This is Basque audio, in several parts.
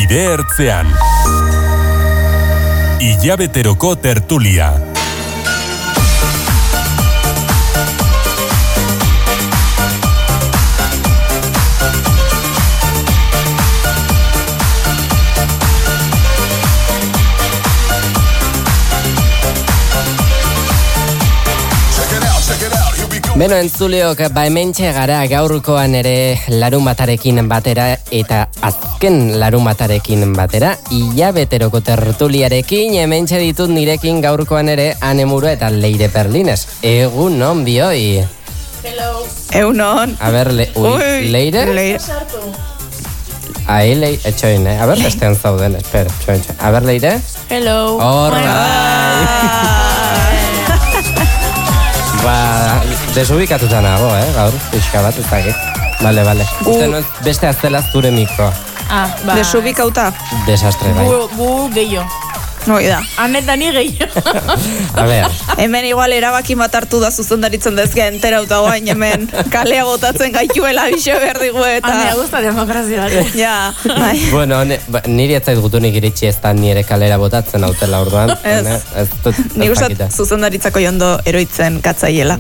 nire ertzean. Hilabeteroko tertulia. Beno, entzuleok, hementxe gara gaurkoan ere larunbatarekin batera eta azken larunbatarekin batera hilabeteroko tertuliarekin hementxe ditut nirekin gaurkoan ere Anemuro eta Leire Perlines. Egun non bioi? Hello. Egunon. A ber, Leire? Leire. Ahí, Leire, etxoin, A ber, bestean zauden, espera, etxoin. A ber, Leire? Hello. Horra. Ba, desubikatuta nago, gaur, pixka bat, ez dakit. Vale. Beste aztela zure mikroa. Ba. Desubikauta. Desastre, bai. Gu gehiago. Hoi da. Anetan ni gehiago. A ver. Hemen igual erabaki bat hartu da zuzendaritzen dezke enterauta guain hemen. Kalea botatzen gaituela bixe behar digu eta... Anea gusta demokrazia. Ja, bai. Bueno, niri ez zait gutunik iritsi ez da nire kalera botatzen hautela orduan. Ez. Nik usat zuzendaritzako jondo eroitzen gatzaiela.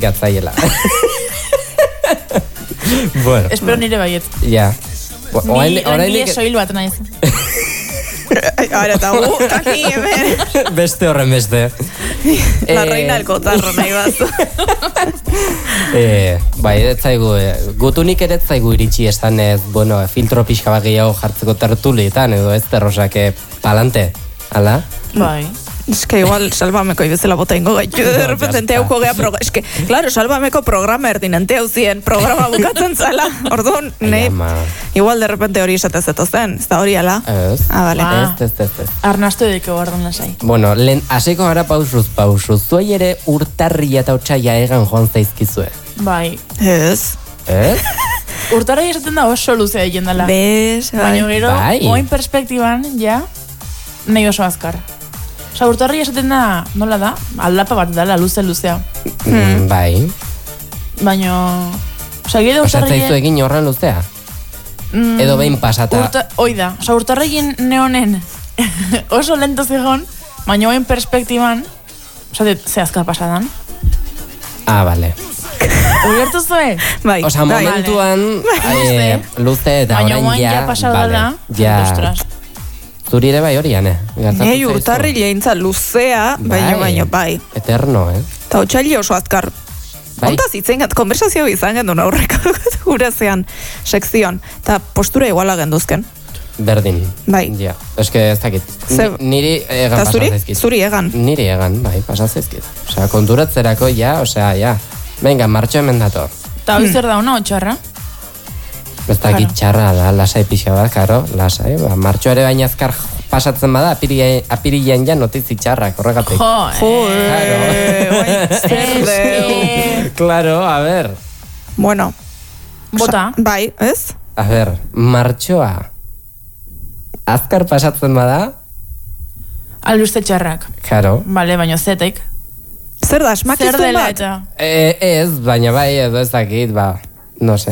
Bueno. Espero nire baiet. Ja. Ni soil bat naiz. Ahora eta taki hemen. Beste horren beste. La reina del cotarro nahi bat. Bai, ez zaigu, gutunik ere ez zaigu iritsi estan ez, bueno, filtro pixka bat gehiago jartzeko tertulietan, edo ez terrosake palante, ala? Bai. Es que igual Salvameko ibezela bota ingo gaitu, de repente enteuko gea programa. Es que, claro, Salvameko programa erdin enteu zien, programa bukatzen zala. Orduan, igual de repente hori esatez zen, ez da hori ala? Ez. Vale. Ez. Arnastu edeko guardan lasai. Bueno, lehen, hasiko gara pausuz. Zuei ere urtarria eta otsaia egan joan zaizkizue. Bai. Ez. Ez? Urtarria esaten da oso luzea egin dela. Bez, bai. Baina gero, oin perspektiban, ja, nahi oso azkar. Osa, urtarria esaten da, nola da? Aldapa bat dela, luzea. Bai. Baina... Osa, gero urtarria... Osa, zaizu egin horren luzea? Edo behin pasata... Oida, osa, urtarrien neonen oso lento zegoen, baina oin perspektiban, osa, ze azkar pasadan. Vale. Ulertu zue? Bai. Osa, momentuan luze eta baina orain ja... Baina pasau dela, ostras. Zuri ere bai hori, Ane? Nei urtarri leintza luzea, baina bai. Eterno, Ta otxaili oso azkar. Ontaz itzen gat, konversazio izan gendun aurreko gurazean sekzion. Ta postura iguala genduzken. Berdin. Bai. Ja, eske ez dakit. Niri egan pasatzezkit. Zuri egan? Niri egan, bai, pasatzezkit. Osea, konturatzerako ja, osea, ja. Venga, martxo hemen dator. Ta hoi zer dauna, otxarra? Ez dakit txarra da, lasai pixa bat, karo, lasai. Martxo ere baina azkar pasatzen bada, apirilean ja notizi txarrak, horregatik. Claro, a ver. Bueno. Bota. Bai, ez? A ver, martxoa azkar pasatzen bada? Albiste txarrak. Claro. Bale, baina zetek. Zer da, esmakizun bat? Ez, baina bai, edo ez dakit, no sé.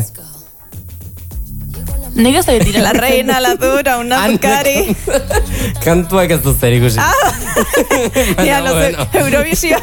Nik ez da betire. La reina, la dura, un azkari. Kantuak ez dut zer ikusi. Ja, no sé, Eurovisioa.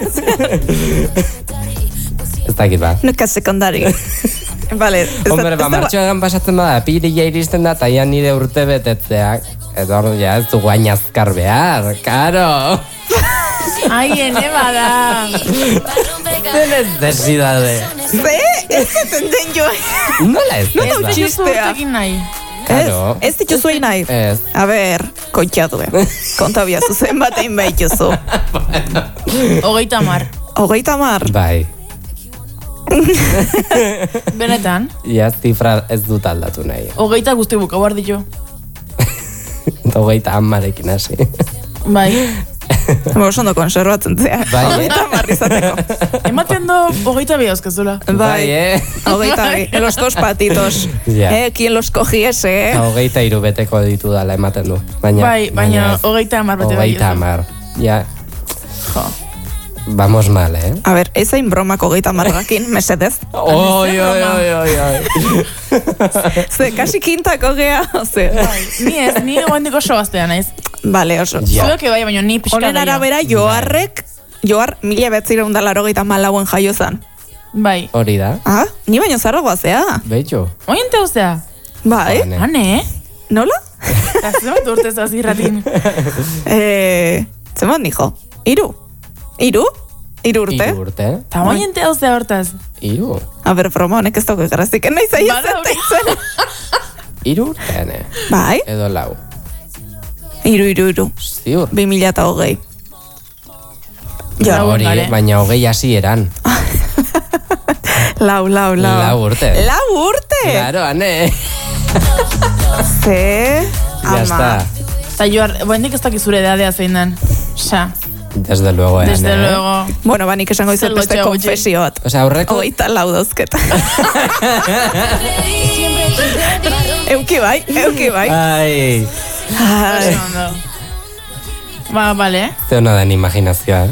Ez dakit ba. Nuka sekundari. Vale. Hombre, martxoegan pasatzen bada, apirila iristen da, eta ian nire urte betetzeak. Edo hor, ja, ez dugu hain azkar behar, karo. Ai, ene bada. Zenez desidade. Ze? Ez eten jo. Nola ez? Ez dituzua nahi. Ez dituzua nahi. Ez. A ber, kontxadue. Kontabia zuzen batein behituzu. 30. 30? Bai. Benetan? Ja, zifra ez dut aldatu nahi. 30 guzti buka behar ditu. 30 hasi. Bai. Oso ondo konservatzen zea. Bai, 30 izateko. Ematen do 22 euskazula. Bai, 22. Los dos patitos. Quien los cogiese, 23 beteko ditu dala ematen du. Bai, baina 30 bete bai. 30. Ja. Jo. Vamos mal, A ver, ez hain bromako 30 margakin, mesedez. Oi. Ze, kasi kintako gea, ze. Ni egoendiko oso gaztea naiz. Vale, oso. Zuek bai, baina ni pixka Honen arabera, Joar 1984 jaio zan. Bai. Hori da. Ah, ni baino zarragoa zea. Beitxo. Oiente uzea? Bai, Hane? nola? Eta zemat urtez azirratin. Zemat nijo? 3 urte? 3 urte. Eta oiente uzea hortaz. 3. A ber, broma, honek ez dauke garrazik, nahi zaia zentzen. 3 urte, ne? Bai, Edo 4. 3. Ziur. 2020. Ja, hori, baina 20 hasi eran. Lau. 4 urte. 4 urte? Claro, ane. Ze, Ya está. Eta Joar, boendik ez dakizure edadea zein den. Sa, Desde luego, ane. desde luego. Bueno, banik esango izan Zer beste lotxa konfesio bat. O sea, aurreko... 24 dauzket. Euki bai. Ai, Oso ondo. Ba, bale. ze hona den imaginazioa,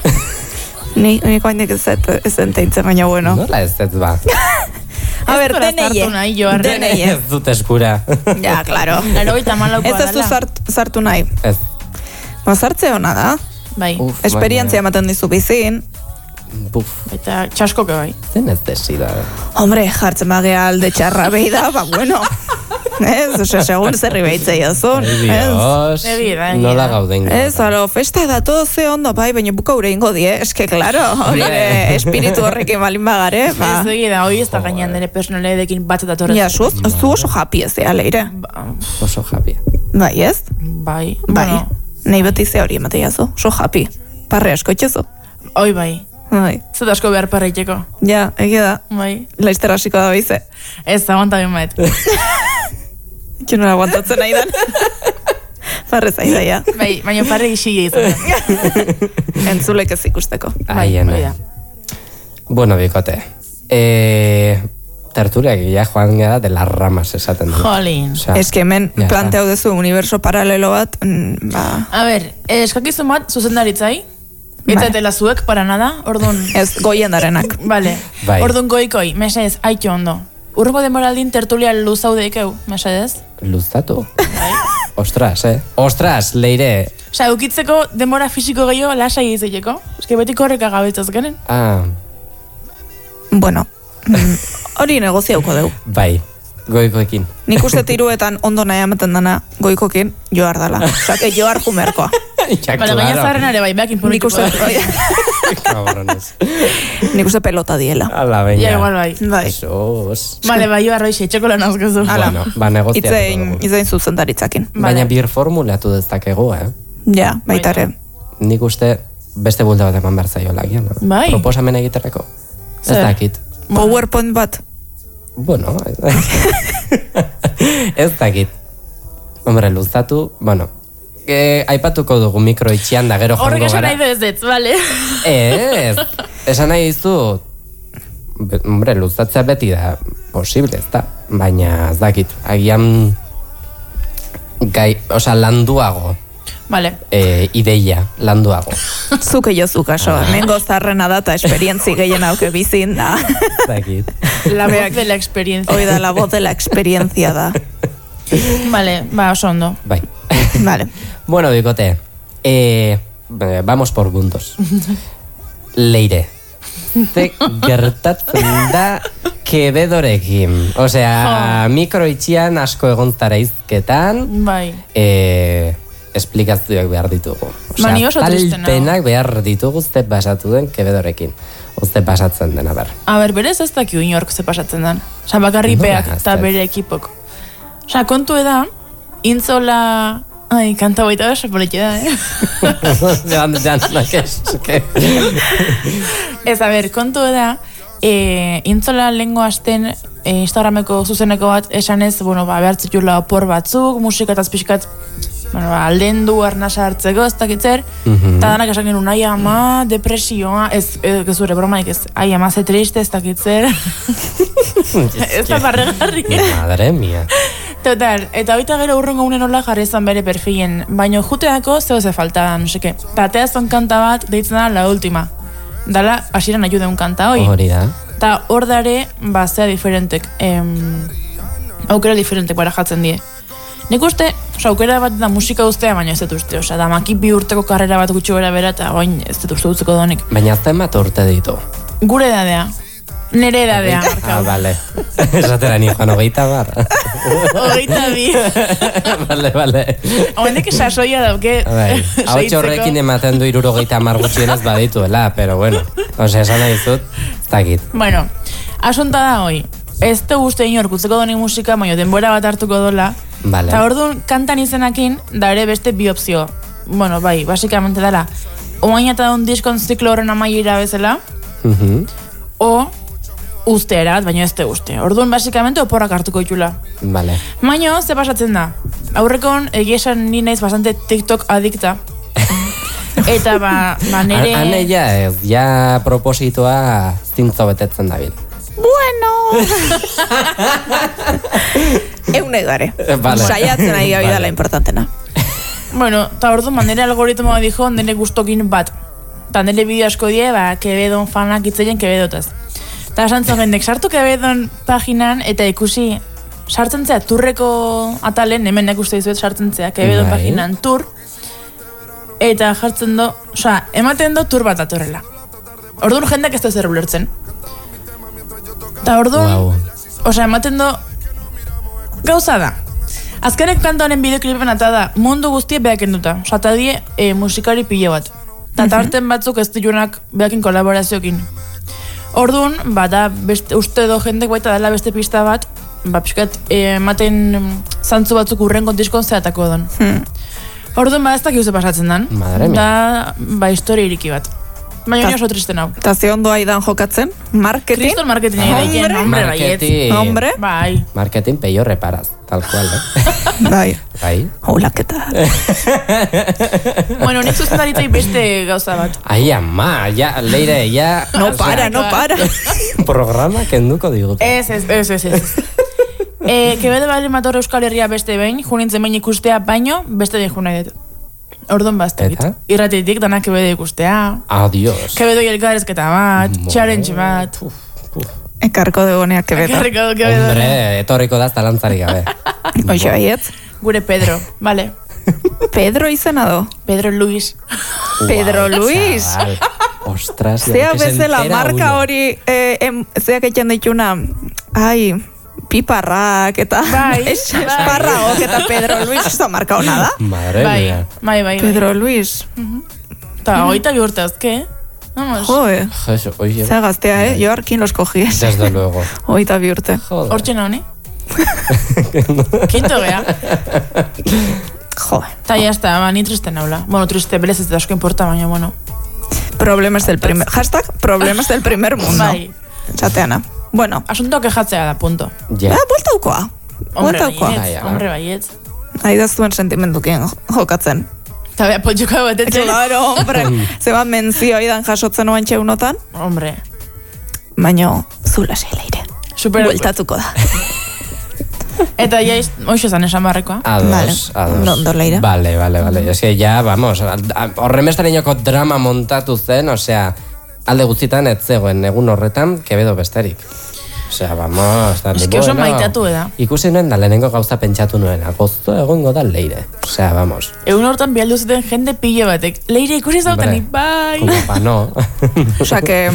Ni koainek ez enteintzen, baina bueno. Nola ez ez ba? A ber, Ez duela sartu nahi, Joar. Deneie. Ez dut eskura. Ja, claro. Laurogeita hamalaukoa Ez du sartu nahi. Ez. Ba, sartze hona da. Bai. Uf, Esperientzia ematen dizu bizin. Buf, Eta txaskoke bai. zen ez desida. Hombre, jartzen bagea alde txarra behi da, ba, bueno. Ez, ose, segun zerri behitzei azun. Dios, Egia, nola gauden. Ez, alo, festa da todo ze ondo, bai, baina buka ure ingo die, eske, claro, hori espiritu horrekin balin bagare, ba. Ez egia da, hoi ez da gainean dene personaledekin bat eta torretzen. Ja, zu oso happy ez ea, leire. Oso japi. Bai, ez? Bai. Bai, Bueno, nahi beti ze hori ematea zu, oso happy. Parre asko itxezu. hoi bai. Bai, Zut asko behar parreiteko. ja, egia da, Bai. laizter hasiko da bize. Ez, aguanta ben baet. Jo nola aguantatzen nahi dan. Parre zaida, ja. Bai, baina parre isi izan. Entzulek ez ikusteko. Ai, hoi da. Bueno, bikote. Tertuliak ja joan gara de las ramas esaten du. Jolin. Osea, Ez que hemen ja. planteau dezu universo paralelo bat, ba... A ber, eskakizun bat zuzendaritzai. Etzaetela zuek, para nada, orduan... Ez, goien darenak. Vale, Bai. orduan goikoi, mesez, aitxo ondo. Urrengo demoraldin tertulia luzaudeikeu, mesez? Luzatu. Ostras, Ostras, leire. Osa, eukitzeko demora fisiko gehiago lasai izateko. Eske beti korreka gabetzaz garen. Ah, Bueno, hori negoziauko dugu. bai, goikoekin. Nik uste tiruetan ondo nahi amaten dana goikokin joar dala. Osa, que joar jumerkoa. Ja, Bale, gaina zaharren ere bai, beak Nik impunituko. uste, Cabrones. nik uste pelota diela. Ala, baina. Ja, igual bai. Bai. Sos. Bale, bai, jo arroixe, etxeko lan auzkezu. Bueno, ba, negoziatuko dugu. Itzein zuzendaritzakin. Baina bir formulatu dezakegu, Ja, baitare. Nik uste beste bulta bat eman behar zaio lagian. Bai. Proposamen egiterako. Ez Zer? dakit. PowerPoint bat. Bueno, ez dakit. Hombre, luzatu, bueno, aipatuko dugu mikro itxian da gero Horrek jango esan gara. nahi du ez dut, bale? Ez, esan nahi dizu, hombre, luzatzea beti da posible, ez da, baina ez dakit, agian landuago, Bale. ideia, landuago. Zuke jozu kaso. Nengo zarrena da eta esperientzi gehien auke bizin da. Ez dakit. La voz de la experiencia. Hoi da, la voz de la experiencia da. Bale, ba, oso ondo. Bai. Vale. Bueno, bikote, vamos por puntos. Leire, ze gertatzen da Quevedorekin. Osea, mikroitxian asko egon zara izketan, Bai. esplikazioak behar ditugu. Ba, ni oso triste nago. Talpenak behar ditugu ze pasatu den Quevedorekin. Ze pasatzen den, ber. A ber, berez ez dakiu inork ze pasatzen den. Osa, bakarripeak Nola, ez eta da. bere ekipok. Osa, kontu da, intzola... Ai, kanta baita oso politxe da, Ez, a ber, kontu da, intzola lehengo asten Instagrameko zuzeneko bat esanez, bueno, ba, behartzitula opor batzuk, musika eta pixkat, bueno, ba, aldendu, arnasa hartzeko, ez dakitzer, eta danak esan genuen, ai ama, depresioa, ez zure bromaik, ez, ai ama, ze triste, ez dakitzer, ez da barregarri. Madre mia. Total, eta hoita gero urrengo unen hola jarri izan bere perfilen, baino juteako zeo ze falta, no seke. Ta ateazton kanta bat, deitzen da La Última. Dala, hasieran ayude un kanta hoi. Hori da. Ta hor dare, ba, zea diferentek. aukera diferentek barajatzen die. Nik uste, aukera bat da musika ustea, baina ez dut uste, da maki 2 urteko karrera bat gutxi bera bera, eta oin ez dut uste dutzeko donik. Baina zenbat urte ditu? Gure edadea. Nere edadea, markau. Bale. Esatera ni Juan 20 22. Bale. Hoendik sasoia dauke. Hau txorrekin ematen du 70 gutxienez badituela, pero bueno. Osea, esan nahi zut, ez dakit. Bueno, asunta da hoi. Ez te uste inork utzeko doni musika, baina denbora bat hartuko dola. Vale. Eta orduan kantan izenakin, da ere beste bi opzio. Bueno, bai, basikamente dela. Oain eta un diskon ziklo horren amaiera bezala, o uste erat, baina ez te uste. Orduan, basikamente, oporrak hartuko itxula. Vale. Baina, ze pasatzen da? Aurrekon, egiesan ni naiz bastante TikTok adikta. Eta nere... Hane ja propositoa zintzo betetzen dabil. Bueno. Eune gare. Vale. Saiatzen nahi gabi dela importantena. Bueno, eta orduan, nire algoritmoa dijo, nire gustokin bat. Eta nire bideo asko die, Quevedon fanak itzeien Quevedotaz. Eta esantzen gendek, sartu Quevedon paginan, eta ikusi, sartzen zea, turreko atalen, hemen ikuste dizuet sartzen zea, Quevedon paginan tur, eta jartzen do, ematen do tur bat atorrela. Orduan jendak ez da zer ulertzen. Eta orduan, ematen do, gauza da. Azkenek kanta honen bideoklipen ata da, mundu guztie beak enduta. Eta die musikari pile bat. Eta tarten batzuk ez dilunak beakin kolaboraziokin. Orduan, da uste do jendek baita dela beste pista bat, pixkat ematen zantzu batzuk urrengo diskon zehatako don. Orduan, ez dakik uze pasatzen dan. Da, historia iriki bat. Baina oso tristen hau. Eta ze ondo aidan jokatzen? Marketing? Kriston marketing egin, hombre, baietz. Hombre? Bai. Marketing peio reparaz, tal cual, Bai. Holaketa. Bueno, nik zuzendaritzai beste gauza bat. Ai, ama, leire, No para. Programa kenduko digut. Ez. Quevedo bali mator Euskal Herria beste behin, junintzen behin ikustea, baino, beste behin junai dut. Orduan baztekit. Irratitik danak Quevedo ikustea. Adios. Quevedo elkarrezketa bat, challenge bat. Ekarko duguneak Quevedo. Hombre, etorriko da zalantzari gabe. Oixo, baietz? Gure Pedro, vale. Pedro izena do? Pedro Luis. Pedro Luis. Ostras. Zea bezala marka hori, zeak etxan dituna, piparrak eta esparragok eta Pedro Luis, ez da marka hona da? Madre mía. Bai. Pedro Luis. Eta hoita bihurte azke, Joe. Zea gaztea, yo arkin los cogies. Desde luego. Hoita bihurte. Hortxe nahi? Kinto gea. Joe. Eta ya está, ni triste naula. Bueno, triste, berez ez da asko importa, baina, bueno. Problemas del primer... Hashtag problemas del primer mundo. Bai. Txateana. Bueno. Asunto kejatzea da, punto. Bueltaukoa. Hombre, baietz. Aida zuen sentimendukin jokatzen. Eta beha potxuka batetzen. Claro, hombre. Zeba menzio aidan jasotzen oan txeunotan. Hombre. Baina, zula leire. Bueltatuko da. Eta ya hoxe zan esan barrekoa. Ados. Londo leire. Vale. Es que ya, vamos, horremestarinoko drama montatu zen, osea, alde guztitan ez zegoen egun horretan, Quevedo besterik. Osea, vamos... Es que oso maitatu eda. Ikusi nuen da lehenengo gauza pentsatu nuena, gozo egongo da leire. Osea, vamos. Egun hortan bialdu zuten jende pile batek. Leire ikusi zautanik, bai! Como pa no. Osea, que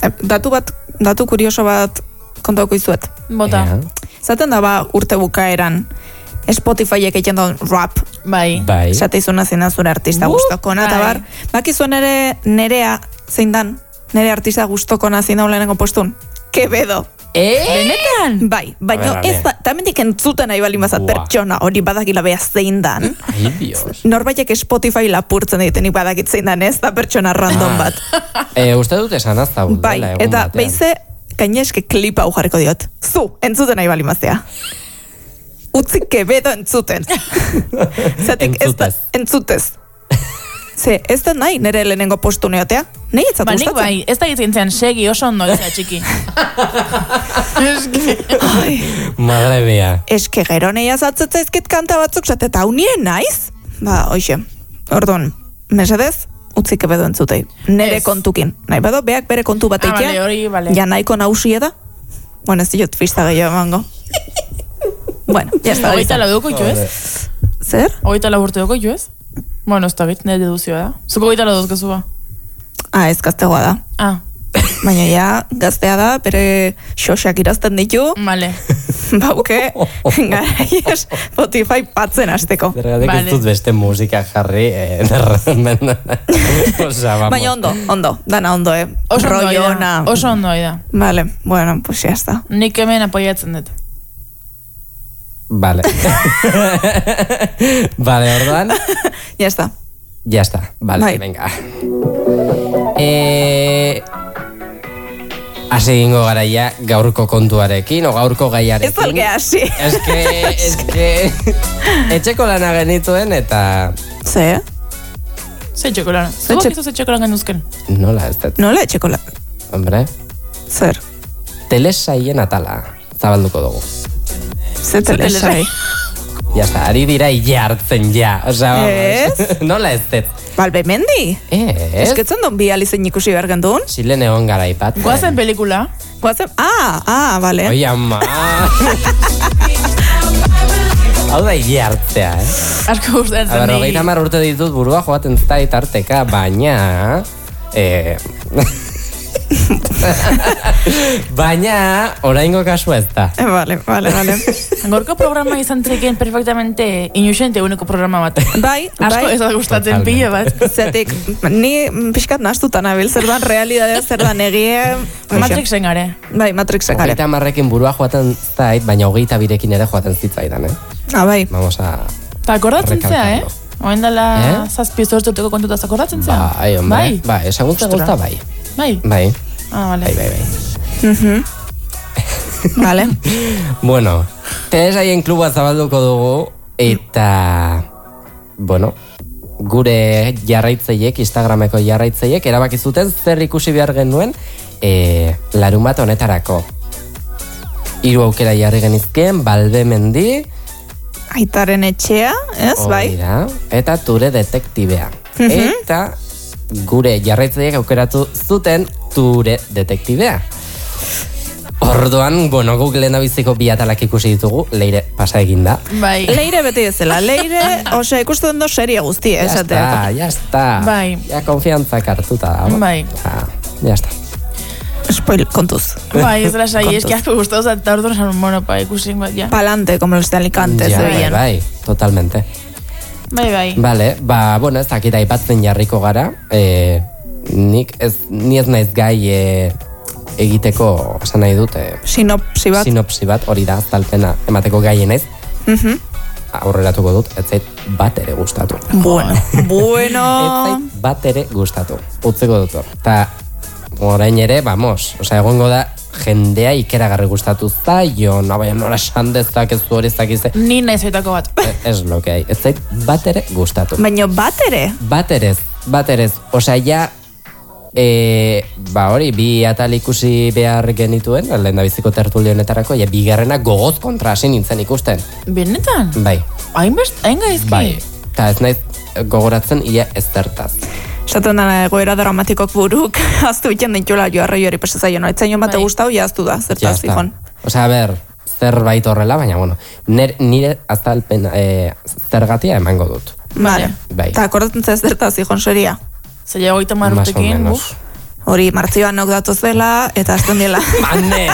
datu kurioso bat kontauko izuet. Bota. Zaten da urte bukaeran Spotifyek egiten duen rap. Bai. Zate izuna zein da zure artista guztokona. Eta bar, bakizuen ere nerea zein dan, nere artista guztokona zein da lehenengo postun. Quevedo. Benetan? Bai, baina ez da, tamendik entzuten nahi bali mazat pertsona hori badakila beha zein dan. Ai, Dios. Norbaitek Spotify lapurtzen ditenik badakit zein dan, ez da pertsona random bat. Uste dut esan azta dela. Bai, eta beize, kaineske klipa hau jarriko diot. Zu, entzuten nahi bali maztea. Utzi Quevedo entzuten. Zatik, entzutez. Ze, ez da nahi nire lehenengo postu neotea? Nahi ez zatu gustatzen? Bai, ez da gitzen segi oso ondo ez da txiki. Madre mía. Eske gero nahi azatzeta ezket kanta batzuk zate, eta hau nire naiz? Hoxe, orduan, mesedez, utzi Quevedo entzutei. Nere kontukin. Nahi bado, beak bere kontu bat eitea? Vale. Ja nahiko nausia da? Bueno, ez diot fista gehiago emango. Bueno, ya está. Hogeita lau duko jo ez? Zer? Hogeita lau urte duko jo ez? Bueno, ez da bit, nire deduzioa da. Zuko hogeita lau duzkezu ba? Ez gaztegoa da. Baina ja, gaztea da, bere xoxak irazten ditu. Vale. Bauke, garaies, Spotify patzen azteko. Zergatik ez dut beste musika jarri. Baina ondo, dana ondo, Oso ondo da. Vale, bueno, pues ya está. Nik hemen apoiatzen dut. Vale. Vale, orduan. Ya está. Ya está, vale, venga. Hasi egingo gara ja gaurko kontuarekin, o gaurko gaiarekin. Ez alge hasi. Eske, etxeko lana genituen eta... Ze? Ze etxeko lana? Zuko kizu ze etxeko lana genuzken? Nola, ez dut. Nola etxeko lana? Hombre. Zer? Telesaien atala zabalduko dugu. Ze telesai? Ya está, ari dira hartzen ja. Ez? Nola ez dut. Balbemendi? Ez? Esketzen duen bi alizen ikusi behar gendun? Zilen egon gara ipat. Guazen pelikula? Vale. Oi, ama. Hau da hartzea, Asko gustatzen di. 30 urte ditut burua joaten zait arteka, baina... Baina, oraingo kasua ez da. Vale. Gorko programa izan zeken perfectamente inuxente uneko programa bat. Bai. Asko ez da gustatzen pilo bat. Zetik, ni pixkat nastutan abil, zer dan realidadea, zer dan egie... Matrixen gare. Bai, Matrixen gare. 30 burua joaten zait, baina 22 ere joaten zitzaidan, Bai. Vamos a... Ta akordatzen zea, Oen dela zazpi zortzuteko kontutaz akordatzen zea? Bai, hombre. Bai, esaguntza guzta bai. Bai. Vale. Bai. Vale. Bueno, telesaien kluba zabalduko dugu eta bueno, gure jarraitzaileek, Instagrameko jarraitzaileek erabaki zuten zer ikusi behar genuen larunbat honetarako. 3 aukera jarri genizkien, Balbemendi, Aitaren etxea, ez, bai? Eta Ture detektibea. Eta gure jarraitzaileek aukeratu zuten Ture detektibea. Orduan, bueno, guk lehendabiziko bi atalak ikusi ditugu, Leire pasa eginda. Bai. Leire beti ezela, Leire, ikusten do seria guztia, esatea. Ya está. Bai. Ya konfiantzak hartuta da. Bai. Ya está. Spoil, kontuz. Bai, ez dela sai, es que asko gustatu eta orduan esan, bueno, ikusi bat, ja. Palante, como los de Alicante, zebilen. Bai, totalmente. Bai. Vale, bueno, ez dakita aipatzen jarriko gara. Ni ez naiz gai egiteko, esan nahi dut, sinopsi bat, hori da, azalpena emateko gaien ez. Aurreratuko dut, ez zait bat ere gustatu. Bueno. Ez zait bat ere gustatu, utzeko dut hor. Ta orain ere, vamos, egongo da, jendea ikeragarri gustatu zaio, baina nola esan dezakezu hori zakize. Ni nahi zaitako bat. Ez lo que hai, ez zait bat ere gustatu. Baina bat ere? Bat erez. Osea, ja, hori, bi atal ikusi behar genituen, lehendabiziko tertulio honetarako, ja, bigarrena gogoz kontra hasi nintzen ikusten. Benetan? Bai. Hain gaizki? Bai. Ta ez naiz gogoratzen ia ez zertaz. Esaten dena egoera dramatikok buruk, aztu iten ditula joarroi hori pesazaio, etzaion bate gustau, jaztu da, zertaz zikon. Osea, zerbait horrela, baina, bueno, nire azalpen zergatia emango dut. Vale. Eta akordatzen ez zertaz zikon seria? Zaila 30 urtekin, hori martzioan nok datu zela, eta azten dela. Mane,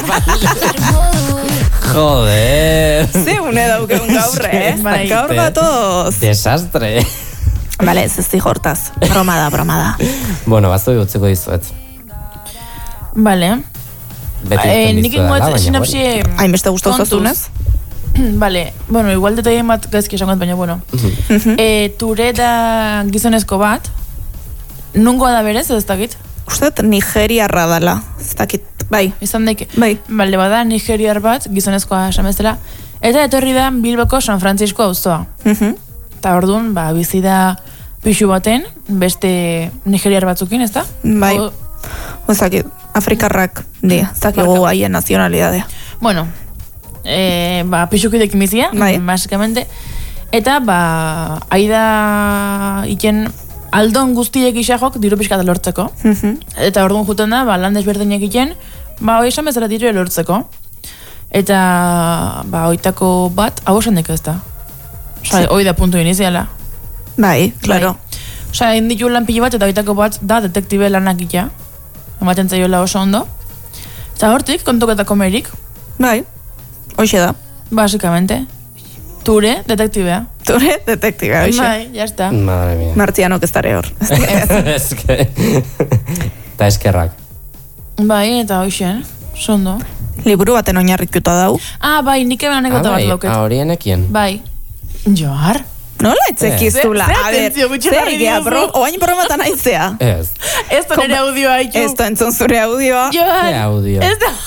joder. Ze une daukeun gaurre, gaur datoz. Desastre. Bale, ez hortaz. Broma da. Bueno, bazoi utziko dizuet. Bale. Nik ingoet sinopsi... Hainbeste gustau zazunez? Bale, bueno, igual detaile bat gaizki esangoet, baina, bueno. Ture da gizonezko bat, nungoa da berez, ez dakit? Ustet nigeriarra dala, ez dakit, bai. Izan daike? Bai. Bale, bada nigeriar bat, gizonezkoa esan bezala, eta etorri da Bilboko San Francisco auzoa. Eta orduan, bizi da pixu baten, beste nigeriar batzukin, ez da? Bai. Ozakit, afrikarrak di, ez dakigu haien nazionalidadea. Bueno, pixukidekin bizia, basikamente. Eta, aida iken aldon guztiek isajok diru pixkat lortzeko. Eta orduan juten da, lan desberdinek iken, hori esan bezala diru lortzeko. Eta, oitako bat, hau esandek ez da. Osa, hoi da puntu iniziala. Bai, claro. Osa, inditu lan pilo bat, eta oitako bat da detektibe lanak ita. Ematen zaioela oso ondo. Eta hortik, kontuketako merik. Bai, hoxe da. Básicamente. Ture, detektibea. Ture, detektibea, hoxe. Bai, ya está. Madre mía. Martianok ez dare hor. Eske. Eta eskerrak. Bai, eta hoxe, sondo. Liburu baten oinarrituta dau. Bai, nik hemen anekdota bat dauket. Horienekien. Bai. Joar? Nola etzekiztula? Ze A ber, atentzio gutxi zer jarri egia, diozu. oain bromatan aizea. Ez. Ez da nire audioa haitu. Ez da entzun zure audioa. Joar. Ze audio. Ez da.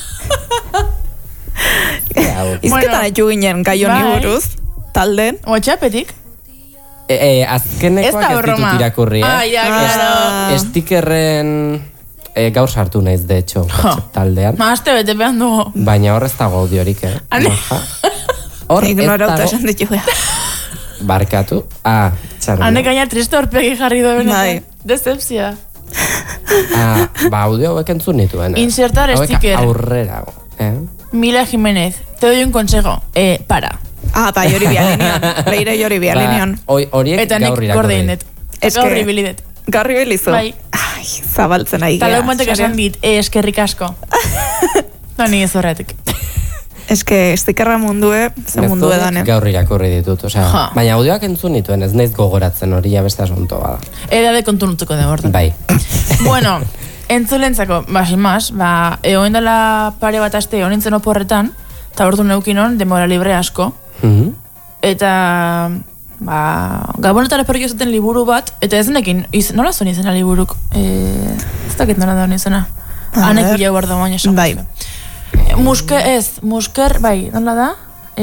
Izketan haitu ginen gai honi Bai. buruz, talden. Whatsappetik? Azkenekoak Ez da ez ditut broma. irakurri, Ja, claro. Stikerren gaur sartu naiz, de hecho, taldean. Aste bete behan dugu. Baina hor ez dago audiorik, Maja. Hor ez Ignorauta esan dago, ditu behar. barkatu. Txarra. Hanek gaina triste horpegi jarri da Bai. benetan. Decepzia. Audio hauek entzun nituen. Insertar Hauek sticker. Aurrera, Mila Jiménez, te doy un consejo. Para. Bai, hori bialinion. Leire hori bialinion. Horiek Eta nik gaur gordein irakurri. dut. Eske- Gaur ibilidet. Garri bilizu. Bai. Ai, zabaltzen ari Eta gea. lau mantek esan dit, eskerrik asko. No, ni ez horretik. Eske, estikerra mundue, ze mundu Mezudeak edan, gaur irakurri ditut, Ja. baina audioak entzun nituen, ez naiz gogoratzen hori beste asunto bada. Edade kontu nutzuko de hortan. Bai. Bueno, entzulentzako, sin más, egoen dela pare bat aste honintzen oporretan, eta ordu neukinon, demora libre asko, Mhm. eta, gabonetara perrio zuten liburu bat, eta ez nekin, nola zuen izena liburuk? Ez dakit nola da honi izena. Hanek ber. bila guarda baina esan. Bai. Musker, bai, nola da?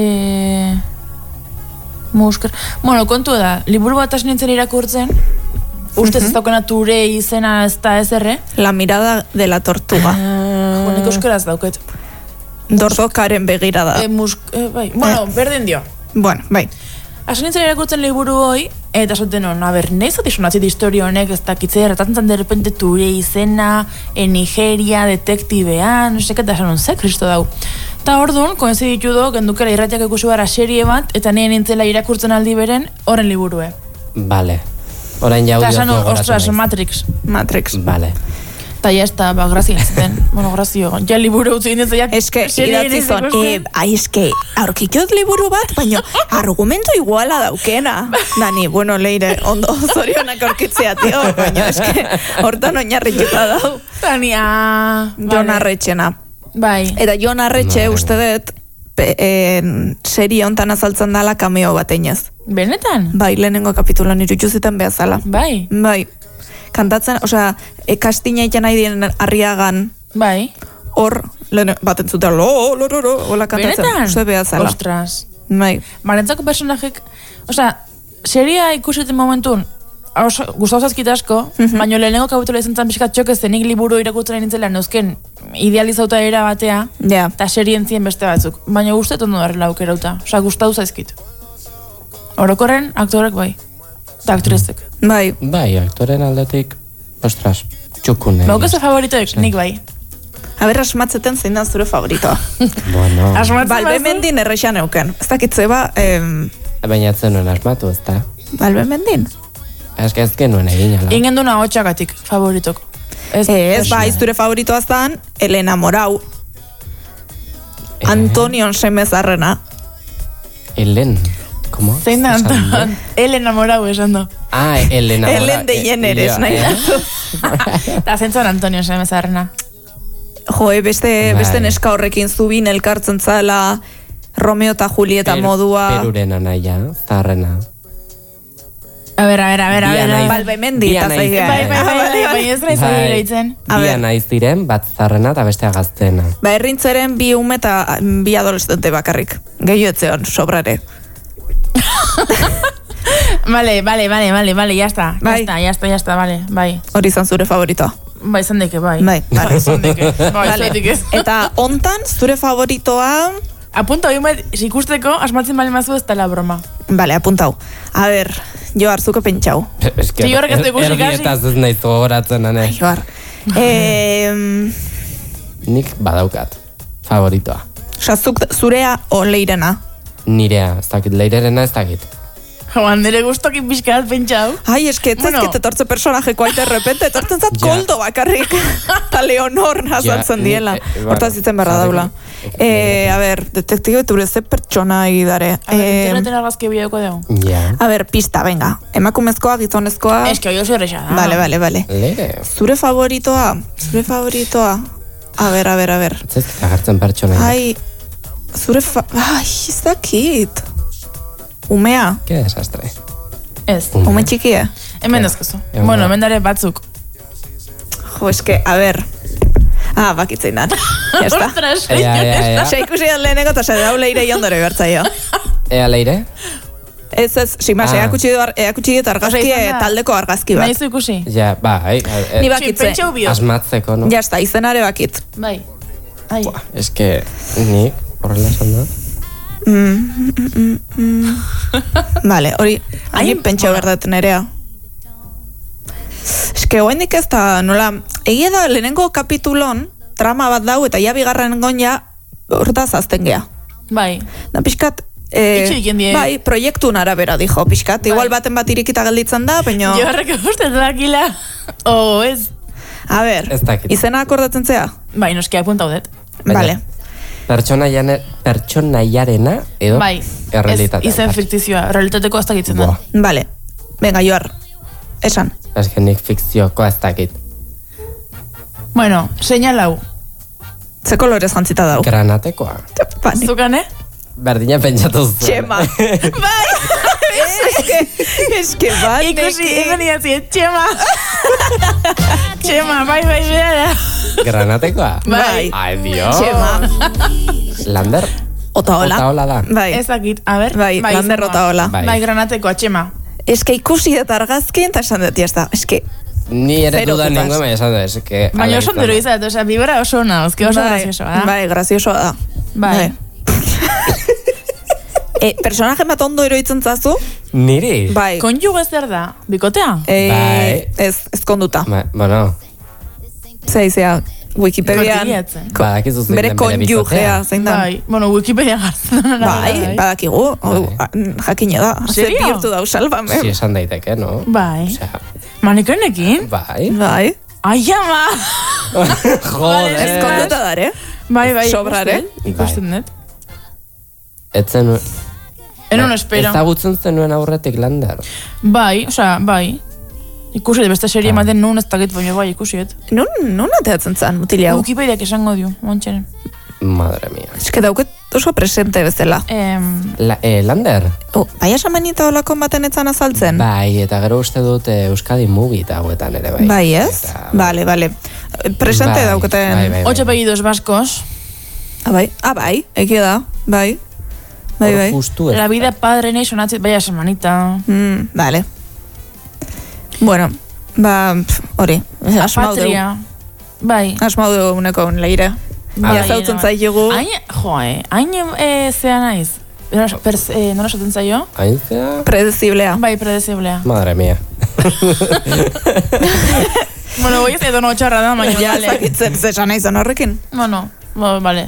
Musker. Bueno, kontu da, liburu bat nintzen irakurtzen, ustez ez daukena ture izena ez da ez erre. La mirada de la tortuga. Nik euskaraz dauket. Dordokaren begirada. Bai, bueno, berdin dio. Bueno, bai. Hasi nintzen irakurtzen liburu hoi, eta esaten hon, nahi zati sonatzit historia honek, ez dakitze, erratatzen zan derrepente ture izena, Nigeria, detektibean, no seket, esan hon, ze kristo dau. Eta orduan, koinziditu do, gendukera irratiak ikusi gara serie bat, eta nien nintzela irakurtzen aldi beren, horren liburue. Vale. Orain ja Eta audio esan hon, gogoratu ostras, naiz. Matrix. Matrix. Vale. Eta ya está, grazia nintzen. Bueno, grazio. Ja liburu utzi nintzen, ja... Eske, idatzi zon, eske, aurkitut liburu bat, baina argumento iguala daukena. Dani, bueno, Leire, ondo zorionak aurkitzea, tio, baina eske, hortan oinarrituta dau. Tania... Jon Arretxena. Bai. Eta Jon Arretxe, uste dut, serie hontan azaltzen dala cameo bat einez. Benetan? Bai, lehenengo kapitulan irutxuzitan behazala. Bai. Bai. Kantatzen, osea, kastina ikan nahi diren Arriagan, Bai. hor, bat entzutea, hola kantatzen. Benetan? Uste behazala. Ostras. Bai. Marentzako personajek, osea, seria ikusiten momentun, gustau zazkit asko, baina lehenengo kapitula izan zan pixkat txokezen, nik liburu irakurtzen nintzela neuzken idealizauta era batea, Ja. eta serien zien beste batzuk. Baina guztet ondo darrela aukerauta. Osea, gustau zaizkit. Orokorren, aktorek bai. Eta aktorezek. Bai. Bai, aktoren aldetik, ostras, txukune. Baukazu favoritoek, nik bai. Aber, asmatzeten zein da zure favoritoa. Bueno, Balbe mendin errexan euken. Ez dakitze ba, baina etzen nuen asmatu, ez da? Balbe mendin? Ez genuen egin, ala. Ingen duna hotxagatik, favoritok. Ez, bai, zure favoritoa zan, Elena Morau. Antonion Semezarrena. Elen, ¿cómo? Zein da, Esan du? Anton? Elena Morau esan do. Elena Mora. Ellen DeGeneres, nahi da. Eta zentzon Antonio Semezarrena. Jo, beste Bai. neska horrekin zubin elkartzen zala, Romeo eta Julieta modua. Perurena naia, zaharrena. A ver. Balbe mendi, eta Bi zaigea. Bai, ez nahi zaila itzen. Bia naiz diren, bat zarrena eta bestea gaztena. Ba, errintzeren bi ume eta bi adolescente bakarrik. Gehiu etzeon, sobrare. Vale, ya está, Bai. vale, bai. Hori izan zure favoritoa. Bai, izan deke, bai. Bai. Izan deke, bai, Vale. izan deke. Eta hontan, zure favoritoa... Apunta, hori bat, ikusteko, asmatzen bali mazu ez tala broma. Vale, apuntau. A ber, Joar, zuke pentsau. Eske, Sí, horrek ez du ikusi kasi. erdietaz ez nahi zogoratzen, ane. Joar. Nik badaukat, favoritoa. Osa, zurea o leirena? Nirea, ez dakit, leirerena ez dakit. Joan, nire gustokin pixkat pentsau. Ai, eske, etzazket etortze personajeko aite repente, etortzen zat koldo bakarrik. Ta Leonor nazaltzen diela. Hortaz ditzen barra daula. A ber, detektibo eture ze pertsona idare. Interneten argazki bideoko dugu. Ja. A ber, pista, venga. Emakumezkoa, gizonezkoa. Eske, hoi oso erresa da. Vale. Leire. Zure favoritoa. A ber. Ez agartzen pertsona. Ai, ai, ez dakit. Umea. Ke desastre. Ez. Ume txikia. Hemen dazkozu. Bueno, hemen dare batzuk. Jo, eske, a ber. Bakitzein dan. Ya está. Ostras, Ja. Ose, ikusi dan leheneko, eta se dau leire jondore bertzaio. Ea leire? Ez, simas, eakutsi dut argazki taldeko argazki bat. Nahizu ikusi? Ja, bai. Ni bakitze. Pentsau bio. Asmatzeko, no? Ya está, izenare bakit. Bai. Ai. Ez que, nik horrela esan da. Vale, hori, hain pentsau berdat nerea. Eske, oendik ez da, nola, egia da lehenengo kapitulon, trama bat dau, eta ja bigarren gonja, hortaz azten gea. Bai. Da pixkat, Itxuriken die. bai, proiektun arabera dijo, pixkat. Igual baten bat irikita gelditzen da, baina... Jo horrek uste dakila. Ez. A ber, Ez dakit. izena akordatzen zea? Bai, noski apunta udet. Vale. Pertsonaiarena edo Bai. errealitatea. Izen fiktizioa. Realitateko ez dakitzen da. Vale. Venga, Joar. Esan. Ez que nik fikzioko ez dakit. Bueno, seinal hau. Ze kolorez jantzita dau? Granatekoa. Panik. Zukane? Berdina pentsatu zuen. Txema. Bai. Eske, bai. Ikusi, egon idatzien, txema. Txema, bai, bera. Granatekoa? Bai. Ai, dio. Txema. Lander? Otaola. Otaola da. Bai. Ez dakit, a ber. Bai, Lander Otaola. Bai. Bai, granatekoa, txema. Eske ikusi eta argazkien, eta esan dut, jazta. Eske, Ni ere Zero dudan dudas. nengoen, baina esan da, ez que... Baina oso ondero izat, osea, bibera oso ona, oske oso graziosoa da. Bai, graziosoa da. Bai. Personaje bat ondo eroitzen zazu? Niri? Bai. Konjugo ez da? Bikotea? Bai. Ez konduta. Bueno, Zeizea, Wikipedian. Kontiliatzen. badakizu zein Bere den konjugea, zein da. Bai, bueno, Wikipedia gartzen. Bai, badakigu. Jakina da. Ze Serio? bihurtu dau, salvame. Si esan daiteke, no? Bai. Osea, Manikoenekin? bai. Bai. Ai, ama! Joder. Ez konduta dare. Bai, Sobrare. Ikusten dut. Etzen... Enon espero. Ezagutzen zenuen aurretik Lander. Bai, osea, bai. Ikusi, beste serie ematen nun ez dakit, baina bai, ikusiet. Nun ateatzen zan, mutila hau? Wikipediak esango dio, montxeren. Madre mia. Ez que dauket oso presente bezala. Lander? Bai esamanita olako baten etzan azaltzen? Bai, eta gero uste dut Euskadi Movie eta hauetan ere bai. Bai, ez? Eta- Bale. Presente Bai, dauketen... bai. Ocho apellidos vascos. Bai, egia da, bai. Hor Bai. justu ez. La vida padre nei sonatzit, bai, semanita. Vale. Bueno, hori. Asmau dugu. Patria. Bai. Asmau dugu uneko leire. Ja, zautzen zaitugu. Hain zea naiz. Nola esaten zaio? Aintzea? Predeciblea. Bai, predeciblea. Madre mia. Bueno, goi ez edo no txarra da, baina Ja, vale. zakitzen zesan aizan horrekin. Bueno, vale.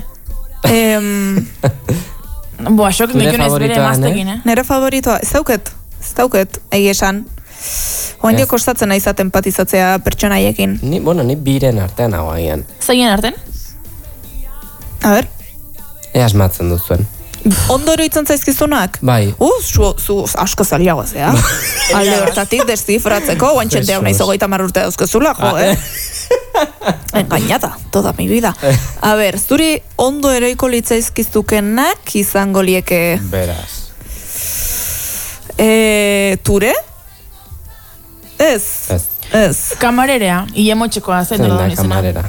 Boa, xok Zure nekionez bere favoritoa, emaztekin, Nere favoritoa, ez dauket, egia esan. Oendio kostatzen naizat empatizatzea pertsonaiekin. Ni biren artean hau agian. Zaien arten? A ber, Ea asmatzen duzuen. ondo eroitzen zaizkizunak? Bai. Zu asko zaliago zea. Alde hortatik deszifratzeko, guantxente hau naiz 30 urte dauzkezula, Engañada, toda mi vida. A ber, zuri ondo eroiko litzaizkizukenak izango lieke... Beraz. Ture? Ez. Kamarerea, Ilemotxekoa, zein Zein da da izena. kamarera.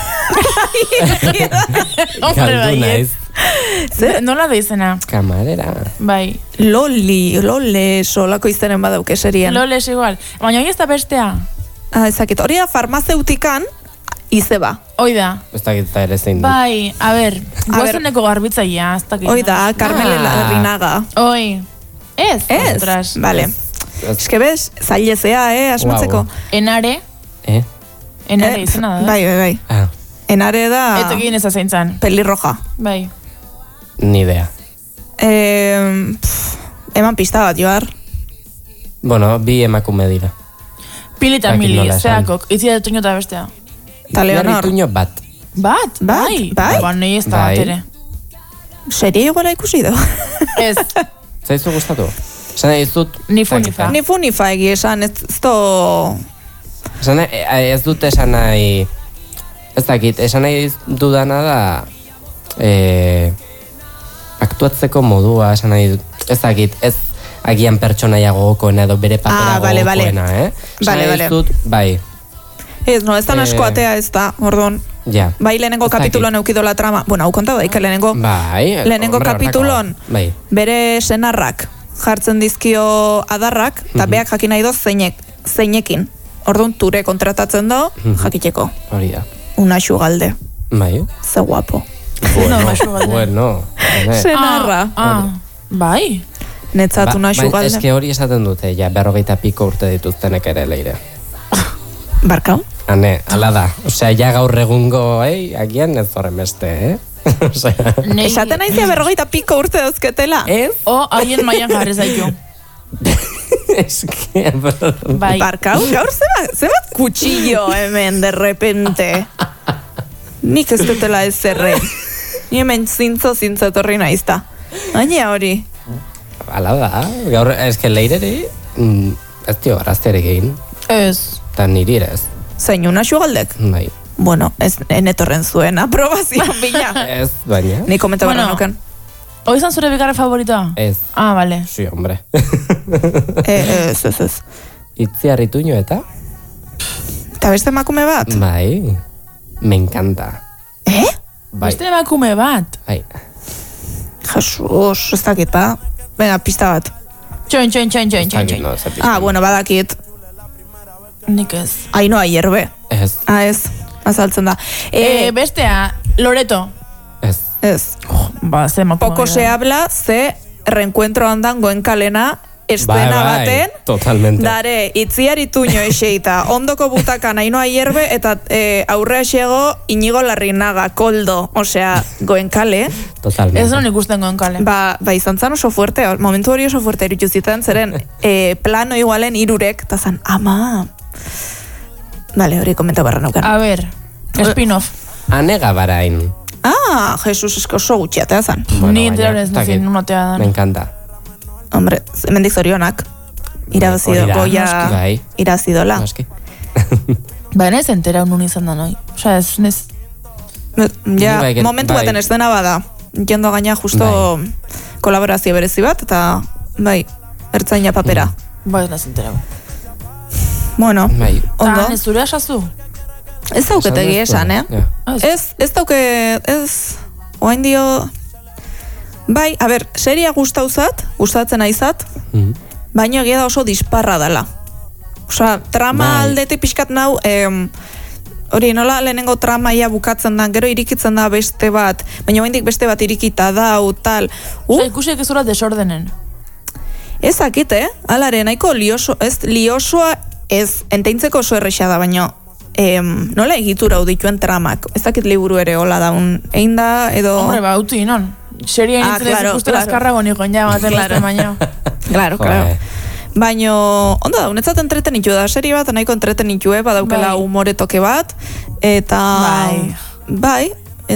Hombre, Galdu bai, naiz. Nola da izena? Kamarera. Bai. Lole, solako izenen badauke serien. Loles igual. Baina hori ez da bestea. Ezakit, hori da farmazeutikan izeba. Hoi da. Ez dakit ere zein du. Bai, a ber, goazeneko garbitzaia, ez dakit. Hoi da, Carmele Larrinaga. Hoi. Ez, Ez, ostras. vale. Ez que bez, zailezea, asmatzeko. Enare, enare izena da. Bai. Ah, Enare da Etekin ez azeintzan. pelirroja. Bai. Ni idea. Eman pista bat, Joar. Bueno, bi emakume dira. Pili eta Dakit Mili, nola esan. zeakok, itzia de Toño eta bestea. Ta Leonor. Tuño bat. Bat? Bai. Ba, nahi ez da Bai. bat ere. Serie iguala ikusi do. Ez, Zaizu gustatu? Esan nahi ez dut... Nifu nifa. Nifa egi esan, ez do... Esan nahi, ez dut esan nahi... Ez dakit, esan nahi dudana da... aktuatzeko modua, esan nahi dut... Ez dakit, ez agian pertsonaia gogokoena edo bere papera vale, gogokoena, Vale, Esan nahi ez dut, bai, Ez, no, ez da asko atea ez da, ordon. ja. Bai, lehenengo Ez dakit. kapitulon eukido la trama. Bueno, hau konta daik, lehenengo Bai, kapitulon, bai. bere senarrak jartzen dizkio adarrak, eta beak jakin nahi doz zeinekin. Orduan, ture kontratatzen do, jakiteko. Hori da. Una xugalde. Bai. Ze guapo. Bueno. Senarra. Bai. Netzat una xugalde. Eske hori esaten dute, ja, 40 piko urte dituztenek ere leire. Barkau? Hane, ala da. Osea, ja gaur egungo, agian ez horren beste, Osea... Esaten naizia 40 piko urte dauzketela. Ez? Haien maian jarri zaitu. Eske... Bai. Barkau, gaur zebat kutsillo hemen, de repente. Nik ez dutela ez zerre. Ni hemen zintzo etorri naizta. Baina hori. Ala da, gaur, eske leireri, ez dio grazterik egin, Ez. eta niri ere ez. Zein una xugaldek? Bai. Bueno, ez enetorren zuen aprobazioan bila. Ez, baina. Ni komenta Bueno. barra nuken. Hoi zan zure bigarra favoritoa? Ez. Ah, vale. Sí, hombre. Ez. Itziar Ituño eta? Eta beste emakume bat? Bai. Me encanta. Bai. Beste emakume bat. Bai. Jesus, ez dakit ba. Venga, pista bat. Txoin. No, zer piztu. Bueno, badakit. Nik ez. Ainoa hierbe. Ez. Ez, azaltzen da. Bestea, Loreto. Ez. Ez. Ba, ze emakume. Poco se habla, ze reencuentro andan goenkalena estena baten. Totalmente. Dare, itziar Ituño eseita, ondoko butakan Ainoa hierbe, eta aurrea xego Inigo Larrinaga, koldo, osea, goenkale. Totalmente. Ez non ikusten goen kale. Ba, izan zan oso fuerte, momentu hori oso fuerte eritzu zitan, zeren plano igualen irurek, eta zan, ama. Vale, hori komenta barra nuken. A ver, spin-off. Anega barain. Jesus, esko oso gutxiatea zan. Ni enterarez nizien unotea dan. Me encanta. Hombre, hemendik zorionak. Irabazi Hori da, goia noski, bai. irabazi dola. Noski. Ba, ez entera unun izan da noi. Osa, ez, nez. Ja, Bai, momentu bai. baten ez dena bada. Jendo gaina justo kolaborazio berezi bat, eta bai, ertzaina papera. Ba, ez naz entera. Bueno, Bai. ondo. Ez zure asazu? Ez dauketegi esan, Ja. Ez dauke, oain dio... Bai, a ber, seria gustatzen aizat, Mhm. baina egia da oso disparra dela. Osa, trama Bai. aldetik pixkat nau, hori nola lehenengo tramaia bukatzen da, gero irikitzen da beste bat, baina oaindik beste bat irikita dau, tal. Osa, ikusiek ez ura desordenen. Ez akit, alare, nahiko liosoa ez, enteintzeko oso erresa da, baina nola egitura hau dituen tramak. Ez dakit liburu ere hola daun, egin da, edo... Hombre, ba, uti, non? Seria nintzen ez claro, ikusten claro. azkarrago nikon ja, baten Claro. baina. Claro. Baina, ondo da, unetzat entretenitu da, serie bat, nahiko entretenitu, badaukela Bai. humore toke bat, eta... Bai.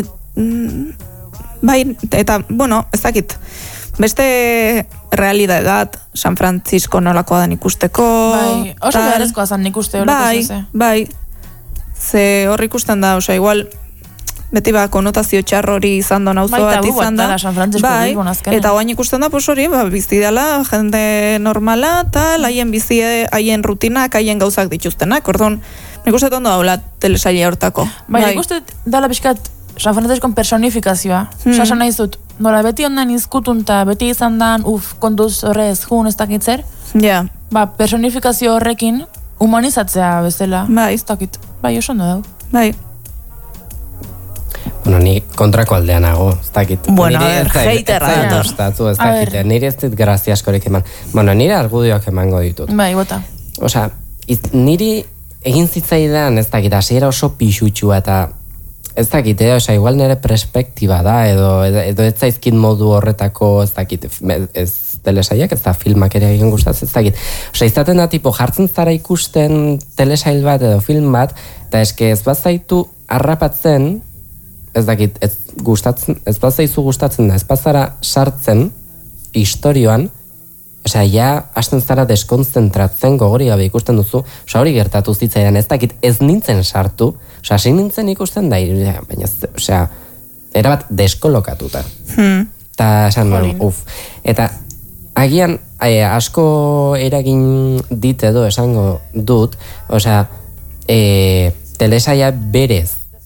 Bai, eta, bueno, ez dakit, beste realidad, San Francisco nolakoa da ikusteko... Bai, oso tal. beharrezkoa zan nik uste horreko zeze. Bai, ze hor ikusten da, osea, igual, beti ba, konotazio txarro hori izan da, nauzo Baita bat gu izan da. bat dela San Francisco Bilbon azkenean. Eta oain ikusten da, pues hori, ba, bizi dela, jende normala, tal, haien bizi, haien rutinak, haien gauzak dituztenak, orduan, nik uste ondo daula telesaila hortako. Bai, nik uste dala pixkat San Franciscon personifikazioa. Sasa nahi zut, nola beti ondan izkutun eta beti izan dan, kontuz horrez, jun ez dakitzer, Ja, ba, personifikazio horrekin humanizatzea bezala. Bai. Ez dakit, bai, oso ondo dau. bai. Bueno, ni kontrako aldean nago, ez dakit. Bueno, Niri a ver, ez zait- haterra ez zait dator. gustatu, ez A dakit. ver. Niri ez dit grazia askorik eman. Bueno, nire argudioak emango ditut. Bai, bota. Osea, niri egin zitzaidan, ez dakit, hasiera oso pixutxua eta ez dakit, osea, igual nire perspektiba da, edo ez zaizkit modu horretako, ez dakit, ez telesaiak, ez da filmak ere egin gustatzen, ez dakit. Osea, izaten da, tipo, jartzen zara ikusten telesail bat edo film bat, eta eske ez bazaitu harrapatzen, ez dakit, ez bazaizu gustatzen da, ez bazara sartzen istorioan, osea, ja, hasten zara deskonzentratzen gogori gabe ikusten duzu, osea, hori gertatu zitzaidan, ez dakit, ez nintzen sartu, osea, zein nintzen ikusten da, baina, osea, erabat deskolokatuta. Eta, esan nuen, Eta, agian, asko eragin dit edo esango dut, osea, telesaia berez,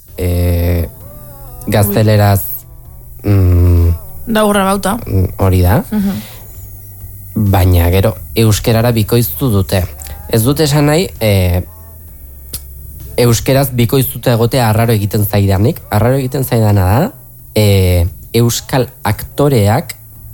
gazteleraz, da hurra bauta. Hori da. Baina gero euskerara bikoiztu dute. Ez dute esan nahi euskeraz bikoiztuta egotea arraro egiten zaidanik. Arraro egiten zaidana da euskal aktoreak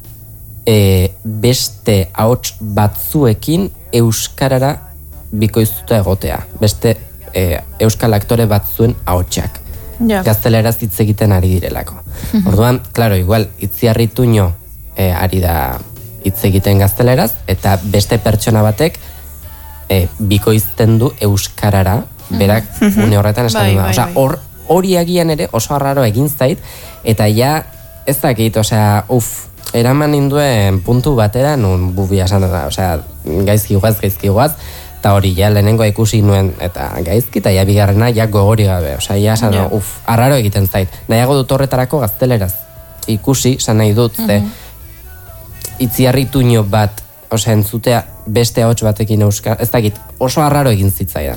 beste ahots batzuekin euskarara bikoiztuta egotea. Beste euskal aktore batzuen ahotsak. Gazteleraz hitz egiten ari direlako. Orduan, claro, igual Itziarri Tuño ari da hitz egiten gazteleraz, eta beste pertsona batek bikoizten du euskarara, berak une horretan esan da. Osea, hori agian ere oso arraro egin zait, eta ja ez dakit, osea, eraman ninduen puntu batera, nun bubia esan da, osea, gaizki guaz, eta hori ja lehenengoa ikusi nuen, eta gaizki, eta ja bigarrena ja gogori gabe, osea, ja esan da, arraro egiten zait. Nahiago dut horretarako gazteleraz ikusi, esan nahi dut, Itziarri Tuño bat, osea, entzutea beste ahots batekin euskara, ez dakit, oso arraro egin zitzaidan.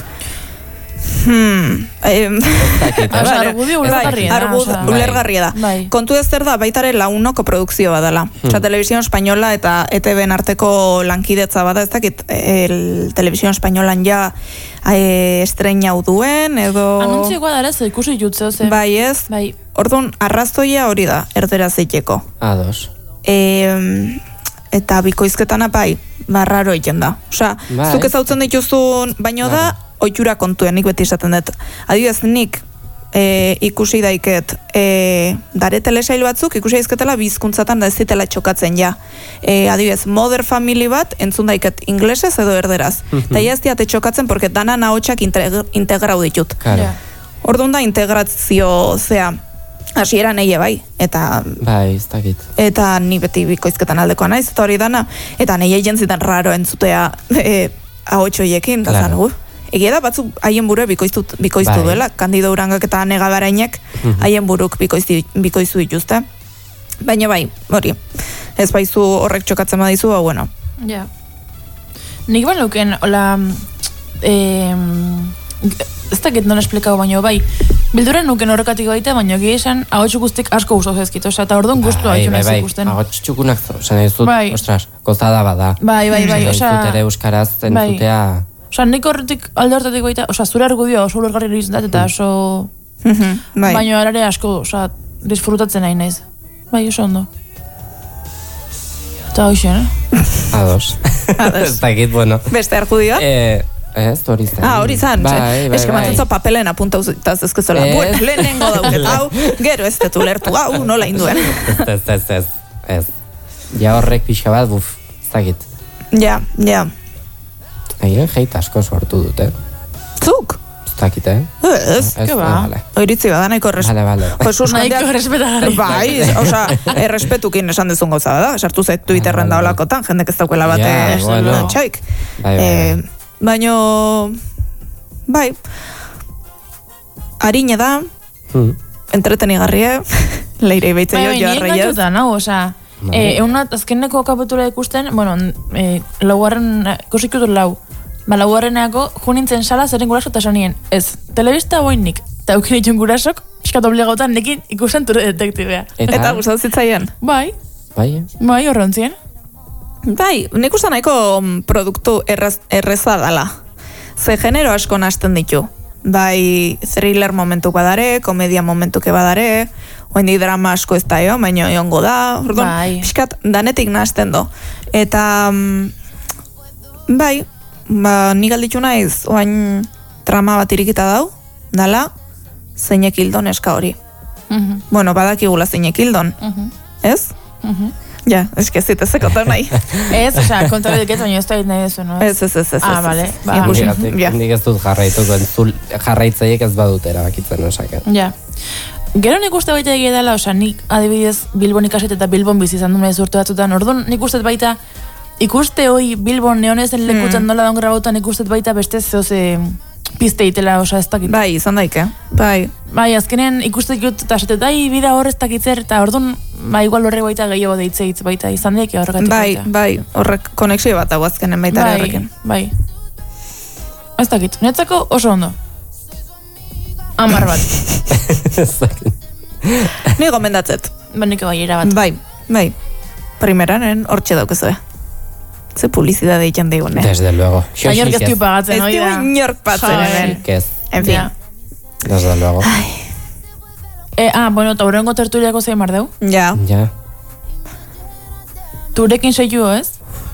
Argudio ulergarria da. Kontu ez zer da, baitare launoko produkzio badala. Osa, Televisión Española eta ETV-en arteko lankidetza bada, ez dakit, Televisión Españolan ja estreina duen, edo... Anuntzioa da, ez ikusi jutzeo zen. Bai ez, orduan, arrazoia hori da, erderaz eiteko. Ados. Eta bikoizketana bai, barraro egiten da. Osa, zuk ezautzen dituzun, baino da, oitura kontuen, nik beti esaten dut. Adibidez, nik ikusi daiket dare telesail batzuk, ikusi daizketela bizkuntzatan da ez zitela txokatzen ja. Adibidez, Modern Family bat entzun daiket inglesez edo erderaz. Eta ja ez diate txokatzen, porque dana nahotxak integrau ditut. Orduan da integrazio, zea, hasiera neie bai, eta... Bai, ez dakit. Eta ni beti bikoizketan aldekoa naiz, eta hori dana, eta neie jentzitan raro entzutea ahotxoiekin, da zan, egia da batzuk haien burue bikoiztu duela, Kandido Urangak eta Nega Barainek haien buruk bikoiztu dituzte. Baina bai, hori, ez baizu horrek txokatzen badizu, bueno. Ja. Nik ban luken, hola... ez dakit non esplikau baino, bai, bilduren nuken horrekatik baita, baina esan agotxu guztik asko guztu zezkit, eta orduan guztu haitu nahiz ikusten. Agotxu txukunak, osan ez dut, ostras, gozada bada. Bai, osa... Zut ere euskaraz entzutea... Osa, nik horretik alde horretik baita, osa, zure argudio oso ulergarri egiten dat, eta oso... Baina arare asko, osa, disfrutatzen nahi naiz. Bai, oso ondo. Eta hoxen, Ados. Ez dakit, bueno. Beste argudioa? Ez, hori zan. Hori zan. Ez que mantentzo papelen apunta uzitaz ezkezola. Bueno, lehenengo dauket hau, gero ez detu lertu hau, nola induen. Ez. Ja horrek pixka bat, ez dakit. Ja. Egin jeit asko sortu dute. Zuk? Ez dakit, Ez, oiritzi bada, nahiko nahiko respetagarri. Bai, osa, errespetukin esan dezun gauza da, sartu zait Twitterren da olakotan, jendek ez daukela bate txaik. Baina, bai, harine da, entretenigarrie, leire ibeitzei jo jarraiez. Bai, nau, osa, eunat azkeneko kapitula ikusten, bueno, laugarren, ikusikutut lau, laugarreneako, junintzen sala zeren guraso eta sanien, ez, telebista boinik, eta eukin itxun gurasok, piskat obligotan nekin ikusten True Detectivea. Eta gustatu zitzaien? Bai, horrontzien. Bai, nik uste nahiko produktu erreza dala. Ze genero asko nasten ditu. Bai, thriller momentu badare, komedia momentu badare, oindi drama asko ez da baina egongo da. Orduan, piskat danetik nasten do. Eta, bai, nik alditzu naiz, oain trama bat irikita dau, dala, zeinek hildon eska hori. Bueno, badakigula zeinek hildon. Ez? Ja, eske zitezekotan nahi. Ez, osea, kontra deket, baina ez da nahi dezu, no? Ez. Ah, bale. Nik ez dut jarraituko, jarraitzaiek ez badut erabakitzen osaken. Ja. Gero nik uste baita egia dela, osea, nik adibidez Bilbon ikaset eta Bilbon bizi izan duen urte batzutan, orduan nik uste baita ikuste hoi Bilbon neonezen lekutzen nola daun grabautan ikustet baita beste zehoze piste itela, osea, ez dakit. Bai, izan daike, bai. Bai, azkenen ikustet jut, eta esatet, bida hor ez dakitzer, eta orduan, igual horrek baita gehiago deitze hitz baita, izan daike horregatik baita. Bai, horrek konexio bat hau azkenen baita horrekin. Bai. Ez dakit, netzako oso ondo. 10 bat. Ez dakit. Ni gomendatzet. Nik bai, erabat. Bai. Primeranen hortxe daukezue. Ze publizidade ikan digun, Desde luego. Inork ez du pagatzen, ez du inork patzen, En fin. Desde luego. Bueno, eta horrengo tertuliako zein mardeu? Ja. Turekin seiu, ez?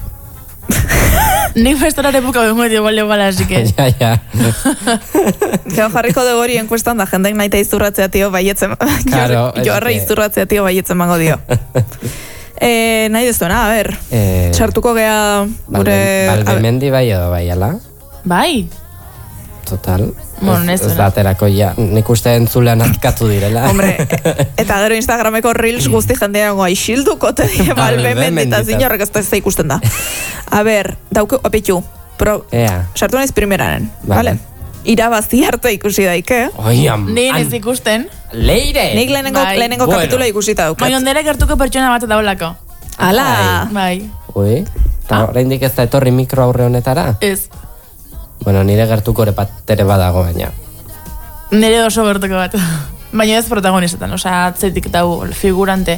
Nik festora repuka bengo dio bale bala, así que... Ja. Gero jarriko dugu hori enkuestan da, jendek nahi eta izurratzea tio baietzen. Claro. Joarra izurratzea tio baietzen mango dio. Nahi dezuena, a ber. Sartuko gea gure... Balbemendi bai edo bai, ala? Bai. Total. Bueno, ez da aterako ja. Nik uste entzulean atkatu direla. Hombre, eta gero Instagrameko reels guzti jendeago aixilduko te die Balbemendi eta zinorrek ez da ikusten da. A ber, dauke, opitu. Sartu naiz primeranen, vale? Irabazi arte ikusi daike. Nien ez ikusten. Leire! Nik lehenengo kapitula ikusita dauket. Baina ondera gertuko pertsona bat daulako. Ala! Bai. Ui, eta oraindik ez da etorri mikro aurre honetara? Ez. Bueno, nire gertuko ere badago baina. Nire oso gertuko bat. Baina ez protagonistetan, osea, atzetik dau figurante.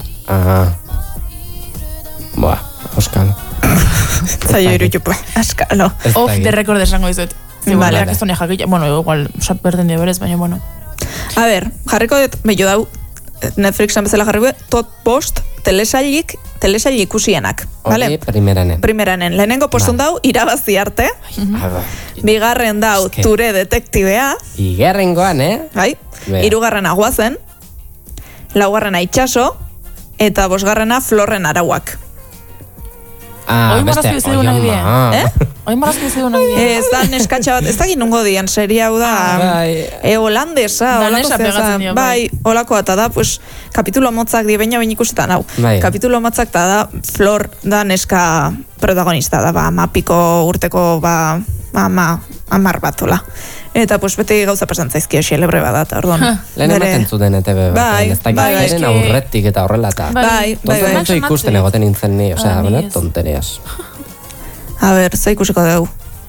Boa, Euskal. Zailo irutupu, Euskalo. Off the record esango dizuet. Zibaleak ez dune jakilla, bueno, igual, berden dio berez, baina, bueno. A ber, jarriko dut, bello dau, Netflixan bezala jarriko dut, top post telesail ikusienak. Hori, primeranen. Lehenengo postun dau, irabazi arte. Bigarren dau, Ture detektibea. Igerrengoan, Bai. Hirugarrena Guazen. Laugarrena Itxaso. Eta bosgarrena Florren Arauak. Hoi marrazki bizidu nahi bien. Hoi marrazki bizidu nahi bien. Ez da neskatxa bat, ez da ginungo dian, seria hau da holandesa, danesa pegatzen dio. Bai, holako eta da, pues, kapitulo motzak di baina ikusetan hau. Kapitulo motzak da Flor da neska protagonista da, mapiko urteko, amar bat, hola. Eta, pues, beti gauza pasantzaizkio xelebre badat, orduan. Lehen ematen zuten ETV bat, ez da garen aurretik eta horrela eta. Bai. Tonto ikusten egoten nintzen ni, osea, benet, tonterias. A ber, ze ikusiko dugu?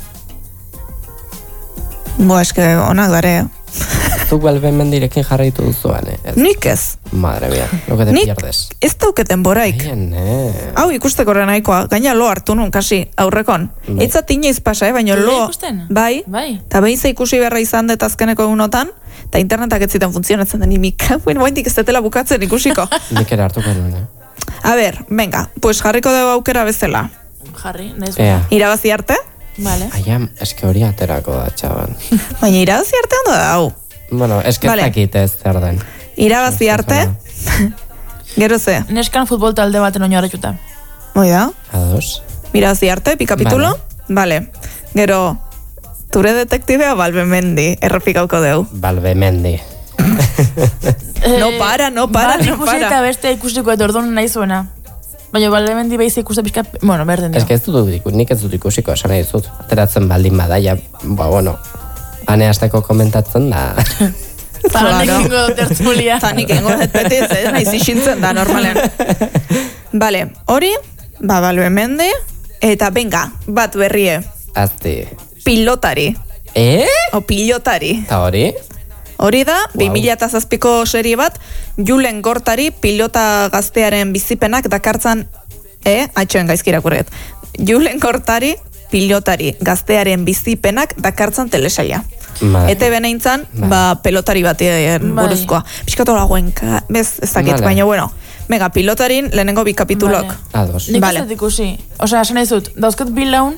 Boa, eske, onak dare, Zuk Balbemendirekin jarraitu duzuan, Nik ez. Madre mia, lo que te pierdes. Ez dauket boraik. Hau ikusteko nahikoa, gaina lo hartu nun, kasi, aurrekon. Eitzat inoiz pasa, baina lo... Bai. Eta behin ze ikusi beharra izan dut azkeneko egunotan, eta internetak ez zitan funtzionatzen den imika. Bueno, baindik ez detela bukatzen ikusiko. Nik ere hartuko nuen, A ber, venga, pues jarriko dugu aukera bezala. Jarri, nahiz irabazi arte? Vale. Aiam, eske hori aterako da, txaban. Baina irabazi arte ondo da, hau. Bueno, eske ez dakit ez zer den. Irabazi arte? Gero ze? Neskan futbol talde baten oinarrituta. Moi da? Ados. Irabazi arte, pikapitulo? Vale. Gero, Ture detektibea Balbemendi, errepikauko deu. Balbemendi. No para. Bat ikusi eta beste ikusiko eta orduan nahi zuena. Baina Balbemendi behiz ikuste pixka, bueno, berden dio. Ez que nik ez dut ikusiko, esan nahi dut. Ateratzen baldin bada, ja, bueno, ane hasteko komentatzen da. Zanik ingo dut tertulia. Zanik ingo dut petiz, nahi zixintzen da, normalen. Vale, hori, Balbemendi, eta venga, bat berrie. Azti. Pilotari. O pilotari. Eta hori? Hori da, 2007ko serie bat, Julen Gortari pilota gaztearen bizipenak dakartzan, atxoen gaizkirakurret. Julen Gortari pilotari gaztearen bizipenak dakartzan telesaia. Ete beneintzan, pelotari bat buruzkoa. Piskatu lagoen, bez ezakit, baina bueno. Mega, pilotarin lehenengo bi kapitulok. Ados. Nik ez dut ikusi. Osea, esan ez dut, dauzket bilaun,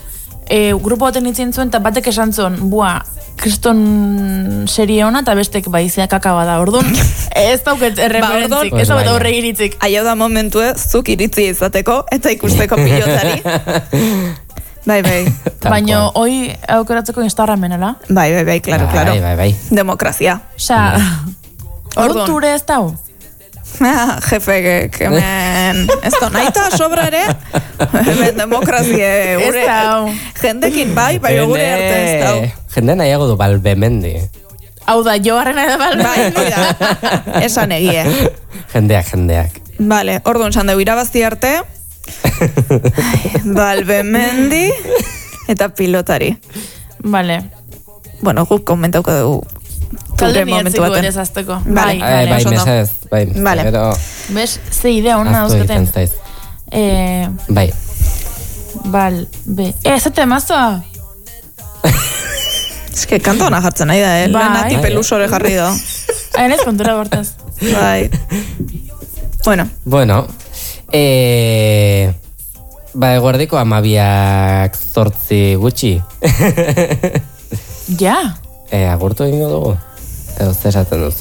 grupo baten itzien zuen, eta batek esan zuen, kriston serie ona, eta bestek baizea kakaba da, orduan, ez dauket referentzik, ez dauket horre iritzik. Aio da momentu zuk iritzi izateko, eta ikusteko pilotari. Bai. Baina, hoi aukeratzeko Instagramenela. Bai, claro. Bai. Osea, Demokrazia. orduan ture ez dau? Jefe, hemen ez da naita sobra ere, hemen demokrazie gure. Jendekin bai, gure arte ez dau. Jende nahiago du Balbemendi. Hau da, joarrena da Balbemendi. Bai, esan egie. Jendeak. Vale, orduan esan dugu irabazti arte, Balbemendi eta pilotari. Vale. Bueno, guk komentauko dugu. Talde niatziko ez azteko. Bai, mesez. Vale. Bez, ze idea hona dauzkaten. Bai. Ez temaztoa? Ez que kanta hona jartzen nahi da, Lenati pelusore jarri do. Hain ez kontura bortaz. Bai. Bueno. Eguerdiko 12:08 gutxi. Ja. Agurtu egingo dugu? Edo zesaten duzu,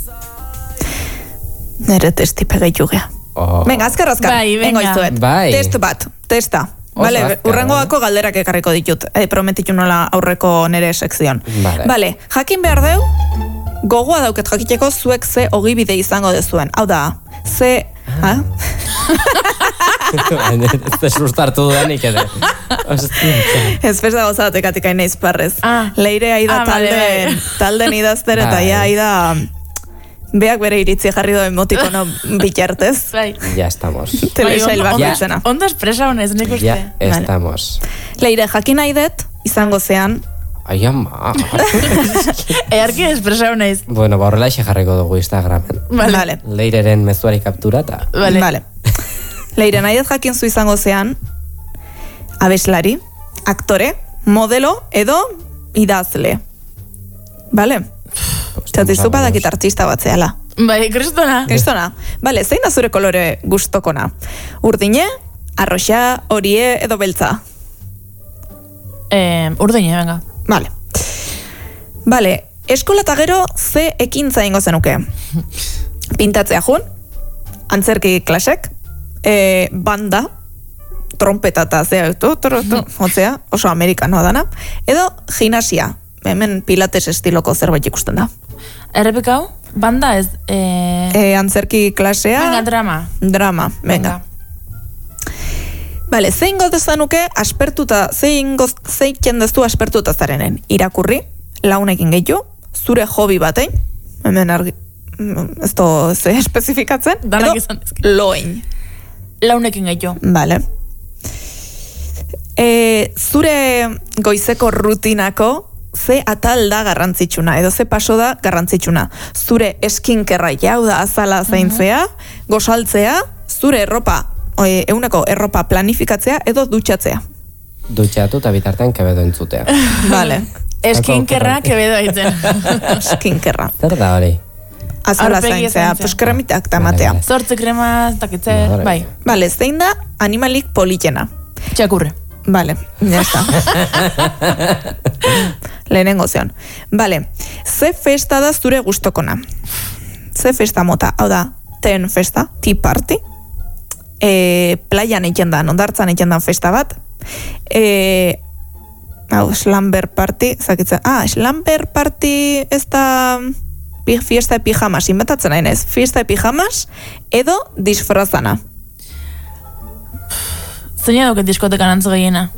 Nere testipe gehitugea. Venga, azkar. Vengo izuet. Testa. Vale, urrengoako galderak ekarriko ditut. Prometitu nola aurreko nere sekzion. Vale, jakin behar deu, gogoa dauket jakiteko zuek ze ogibide izango dezuen. Hau da, ze... Ez sustartu dudanik ere. Ez festa gozatek atik aina izparrez. Leire aida talden idazter eta aida beak bere iritzi jarri doen motikono bitartez. Ya estamos. Telesail bat izena. Ondo espresa honez, nik uste. Ya estamos. Leire, jakin aidet, izango zean. Ai, ama. Earki espresa honez. Bueno, horrela ixe jarriko dugu Instagramen. Vale. Leireren mezuari kapturata. Vale. Leire, nahi jakin zu izango zean abeslari, aktore, modelo edo idazle. Vale? Txatizu badakit artista bat zehala. Bai, kristona. Vale, zein da zure kolore gustokona? Urdine, arroxa, horie edo beltza? Urdine, venga. Vale, eskola eta gero ze ekintza ingo zenuke? Pintatzea jun, antzerki klasek, banda, trompeta eta zea, oso amerikanoa dana, edo gimnasia, hemen pilates estiloko zerbait ikusten da. Errepikau, banda ez... Antzerki klasea... Venga, drama, venga. Vale, zein gotezanuke aspertuta, zein jendezu aspertuta zarenen? Irakurri, launekin gehiu, zure hobi batein, hemen argi, ez to ze espezifikatzen, edo loin. Launekin gehiu. Vale. Zure goizeko rutinako ze atal da garrantzitsuna, edo ze paso da garrantzitsuna. Zure eskinkerra jau da azala zaintzea, gozaltzea, zure euneko erropa planifikatzea edo dutxatzea. Dutxatu eta bitartean kebedo entzutea. Vale. Eskinkerra kebedo aitzen. Eskinkerra. Zer da hori? Azala zaintzea, pues kremitak tamatea. Zortze krema, takitzer, bai. Vale, zein da animalik politena? Txakurre. Vale, ya está. Lehenengo zeon. Vale, ze festa da zure gustokona? Ze festa mota? Hau da, teen festa, tea party. Playan eikendan, ondartzan eikendan festa bat. Slumber party, zakitzen. Slumber party ez da fiesta de pijamas, inventatzen nahi nez. Fiesta de pijamas edo disfrazana. Zeina duket diskotekan antz gehiena?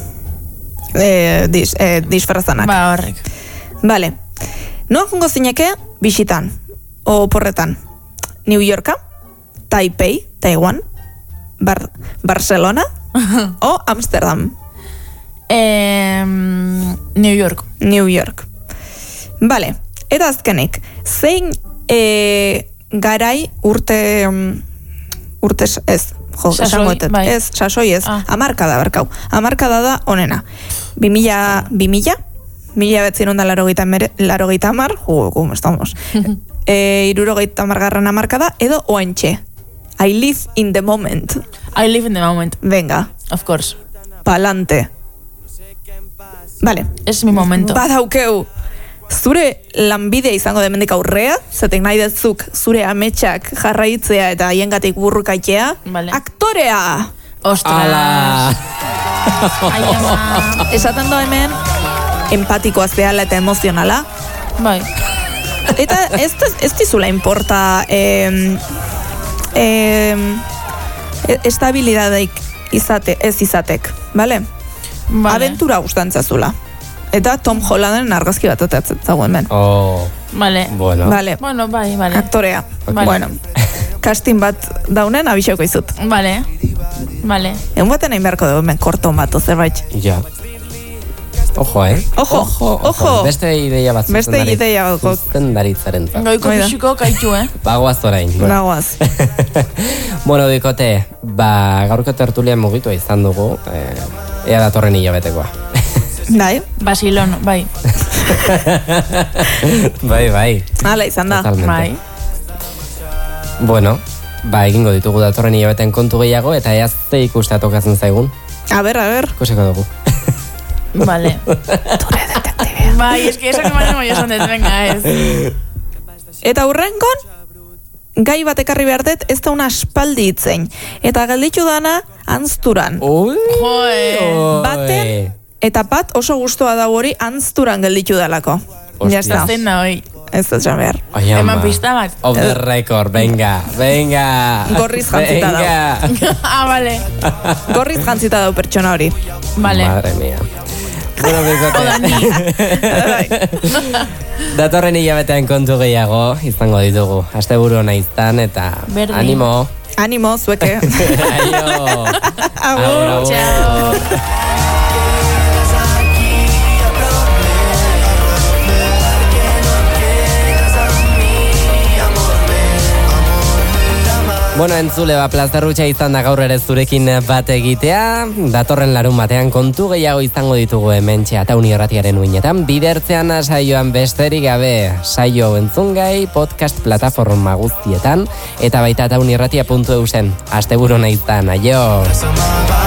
Disfrazanak. Ba, horrek. Vale. Noa jungo zineke bisitan, o porretan. New Yorka, Taipei, Taiwan, Barcelona, o Amsterdam. New York. New York. Vale. Eta azkenik, zein garai urtez ez, ez, sasoi ez, amarkada barkau. Amarkada da onena. 2000, 1980 mar, como estamos. 70 garran amarkada, edo oentxe. I live in the moment. I live in the moment. Venga. Of course. Palante. Vale. Es mi momento. Badaukeu, zure lanbidea izango demendik aurrea, zatek nahi detzuk zure ametsak jarraitzea eta haiengatik burrukaitea. Vale. Aktorea! Ostras! Ai, ama. Esaten do hemen, empatikoa zehala eta emozionala. Bai. Eta ez dizula importa estabilidadeik ez izatek, bale? Vale. Aventura gustantzazula. Eta Tom Hollanden argazki bat atatzen zago hemen. Oh, Vale. bueno. Vale. Bueno, bai, vale. Aktorea. Vale. Bueno, casting bat daunen abixoko izut. Vale. Vale. Egun baten egin beharko dugu hemen korton bat, zerbait. Ja. Ojo, Ojo. Beste ideia bat. Beste ideia bat. Zuzendaritzaren. Goiko pixiko kaitu, Bagoaz orain. Nagoaz. Bueno, bikote, gaurko tertulian mugitua izan dugu, ea datorren hilabetekoa. Bai. Basilon, bai. Bai. Hala izan da. Totalmente. Bai. Bueno, egingo ditugu datorren hilabeten kontu gehiago, eta ea ze ikustea tokatzen zaigun. A ver. Ikusiko dugu. Vale. Ture detektibea. Bai, eski esak emanemo jo esan dut, venga, ez. Eta hurrengon, gai bat ekarri behar dut, ez da una aspaldi itzein. Eta gelditu dana, anzturan. Joe. Baten, eta bat oso gustoa da hori anzturan gelditu dalako. Hostia. Ya está. Zein da hoi. Ez da esan behar. Ai, ama. Eman pista bat. Off the record, venga. Gorriz jantzita Venga. Vale. Gorriz jantzita dau pertsona hori. Vale. Madre mía. Bueno, Oda ni. datorren hilabetean kontu gehiago izango ditugu. Asteburu ona izan eta Berdin. animo. Animo, zueke. Aio. Agur. Ciao. Bueno, entzule, plazerrutxa izan da gaur ere zurekin bat egitea. Datorren larun batean kontu gehiago izango ditugu hementxe Atauni Irratiaren uinetan. Bidertzean saioan besterik gabe saio entzungai podcast plataforma guztietan eta baita ataunirratia.eusen. Asteburu ona izan, aio!